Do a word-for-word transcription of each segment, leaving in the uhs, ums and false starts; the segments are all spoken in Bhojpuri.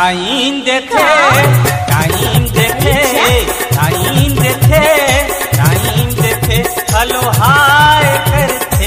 टाइम देखे टाइम देखे टाइम देखे टाइम देखे हेलो हाय करते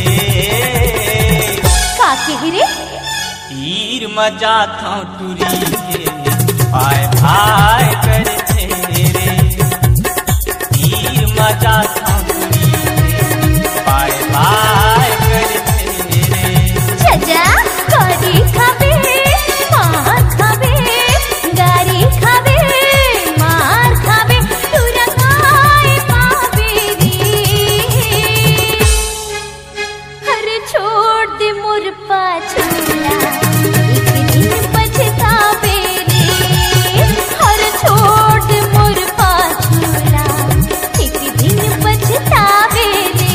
का कह रे तीर मजा था टूरी के भाई भाई करते रे तीर मजा था टूरी के भाई भाई करते रे छजा गाड़ी खाबे मार खाबे गाड़ी खाबे मार खाबे तूरा काय पाबे रे हर छोड़ दे मोर पाछुला एक दिन पछताबे रे हर छोड़ दे मोर पाछुला एक दिन पछताबे रे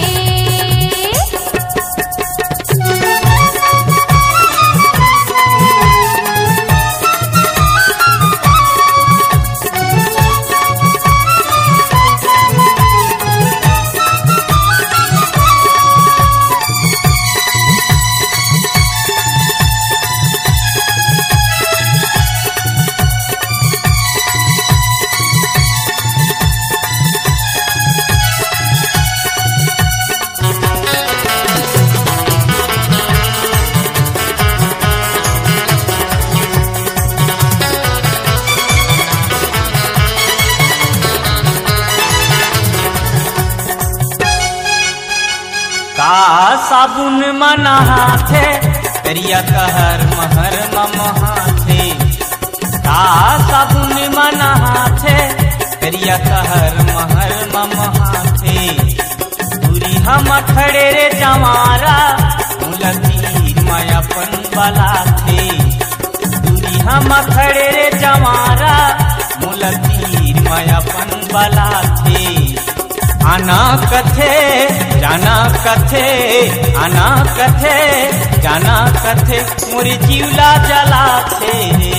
का साबुन मना थे करिया कहर महर ममहा थे का साबुन मना थे करिया कहर महर ममहा थे दूरी हम खड़े रे जमारा मुलतीर मायापन बला थे दूरी हम खड़े रे जमारा मुलतीर मायापन बला थे आना कथे जाना कथे आना कथे जाना कथे मोरी जीवला जला थे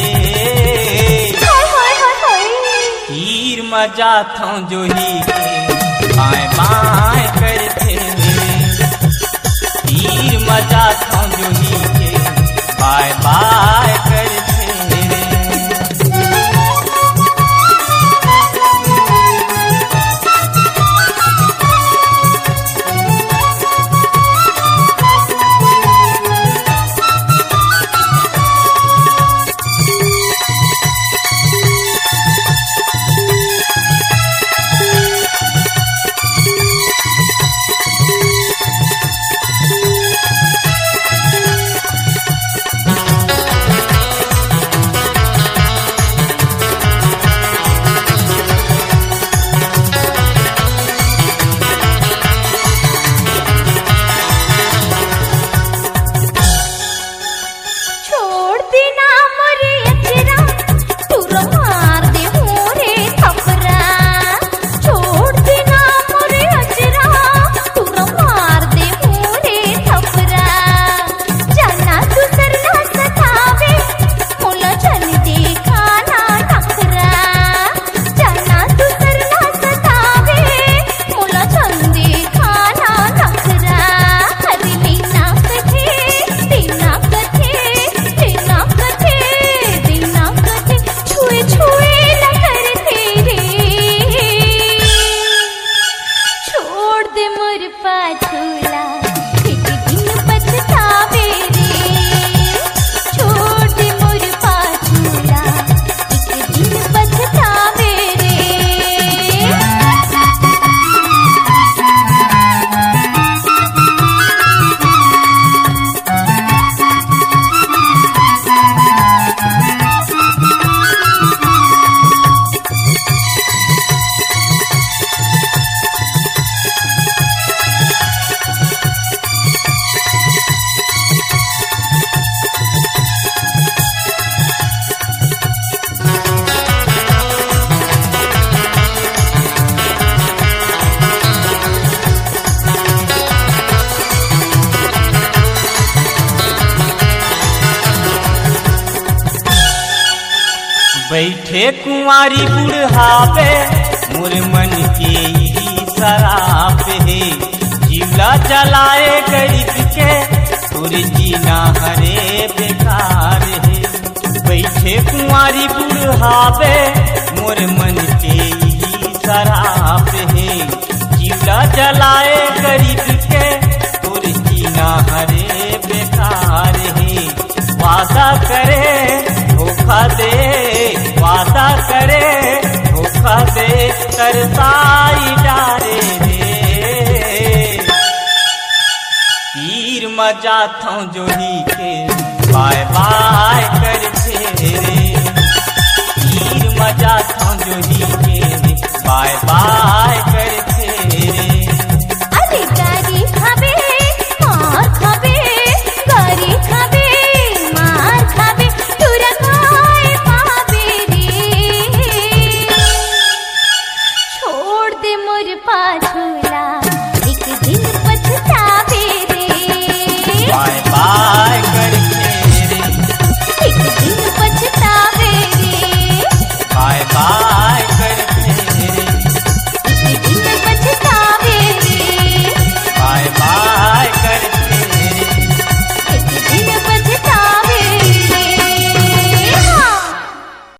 हाय हाय हाय हाय तीर मजा था जोही के बाएं बाएं करते तीर मजा था जोही के बाएं बाएं करते छोड़ देना मोरे अचरा तूरा मार दे मोरे थपरा छोड़ देना मोरे अचरा तूरा मार दे मोरे थपरा जाना दूसर ना सतावे मोला चल दे खाना नखरा जाना दूसर ना सतावे मोला चल दे खाना नखरा हरी लीना कथे देना कथे देना कथे देना कथे छुए छुए न करते रे छोड़ दे मोर पाछुला एक दिन पछतावे रे छोड़ दे मोर पाछुला एक दिन पछतावे रे बैठे कुंवारी बुढ़ावे मोर मन के ही शराब है जीवला जलाए गरीब के तुर जीना हरे बेकार है बैठे कुंवारी बुढ़ावे मोर मन के ही शराब है। जीला जलाए गरीब के तोर जीना हरे बेकार है। वादा करे धोखा दे, वादा करे धोखा दे, तरसाई डारे रे। तीर मजा था जोही के बाय बाय करते रे।